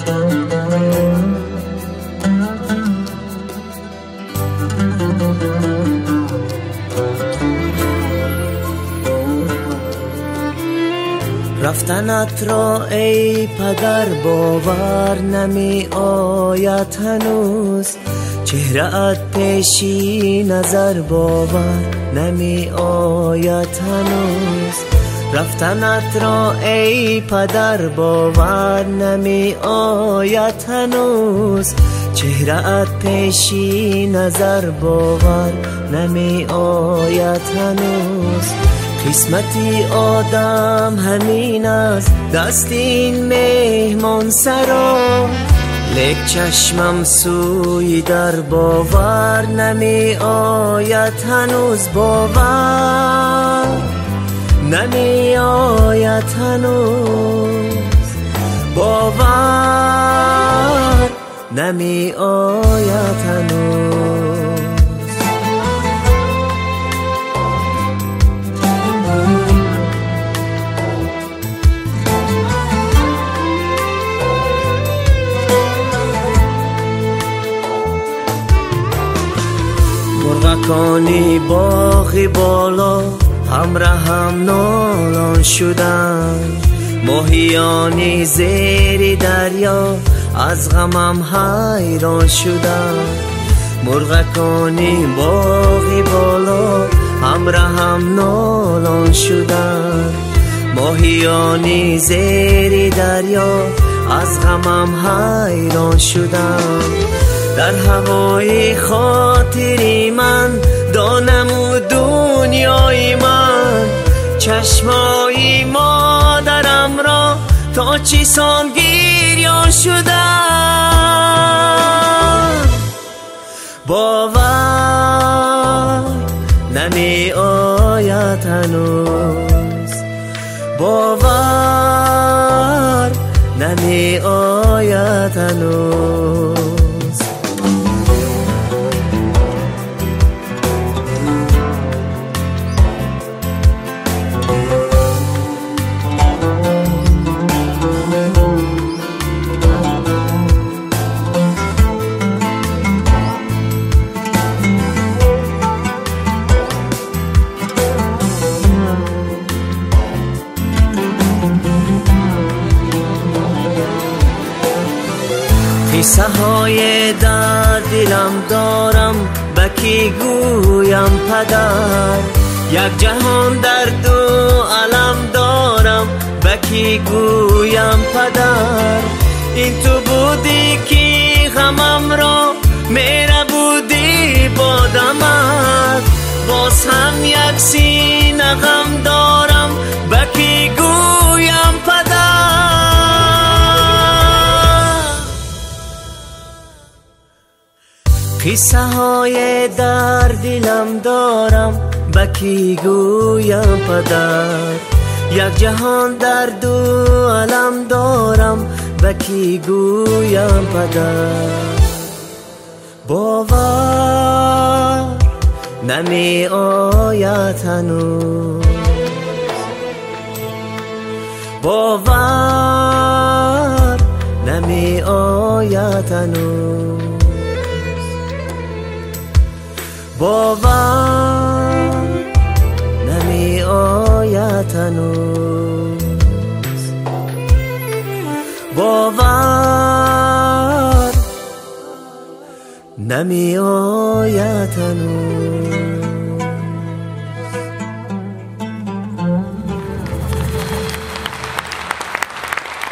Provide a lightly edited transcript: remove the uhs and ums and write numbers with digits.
رفتنت را ای پدر باور نمی آید هنوز، چهره‌ات پیشی نظر باور نمی آید هنوز. رفتنت را ای پدر باور نمی آید هنوز، چهره‌ات پیشی نظر باور نمی آید هنوز. قسمتی آدم همین است، دست این مهمان سرا، لیک چشمم سوی در باور نمی آید هنوز، باور نمی آید هنوز، باور نمی آید هنوز. مرغکانی باغی بالا همراه نالان شدن، ماهیانی زیر دریا از غمم حیران شدن. مرغکانی باغی بالا همراه نالان شدن، ماهیانی زیر دریا از غمم حیران شدن. در هوای خاطری من دانم و دنیای من، چشمای مادرم را تا چی سان گریان شدن. باور نمی آید هنوز، باور نمی آید هنوز. قصه های در دلم دارم، به کی گویم پدر؟ یک جهان درد و علم دارم، به کی گویم پدر؟ این تو بودی که غمم را میره بودی با دمت، باز هم یک سینه غم دارم، به کی گویم پدر؟ قصه های در دلم دارم، به کی گویم پدر؟ یک جهان درد و علم دارم، به کی گویم پدر؟ باور نمی آید هنوز، باور نمی آید هنوز، باور نمی آید هنوز، باور نمی آید هنوز.